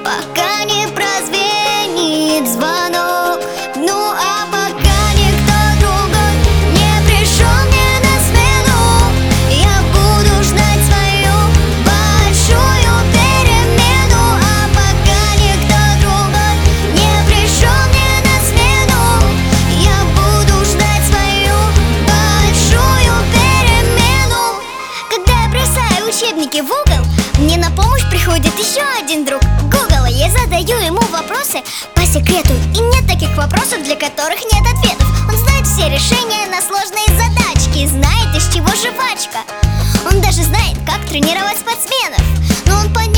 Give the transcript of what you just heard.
пока не прозвенит звонок. Ну а пока никто другой не пришел мне на смену, я буду ждать свою большую перемену. А пока никто другой не пришел мне на смену, я буду ждать свою большую перемену. Когда я бросаю учебники в угол, мне на помощь приходит еще один друг Google. Я задаю ему вопросы по секрету, и нет таких вопросов, для которых нет ответов. Он знает все решения на сложные задачки, знает, из чего жвачка. Он даже знает, как тренировать спортсменов. Но он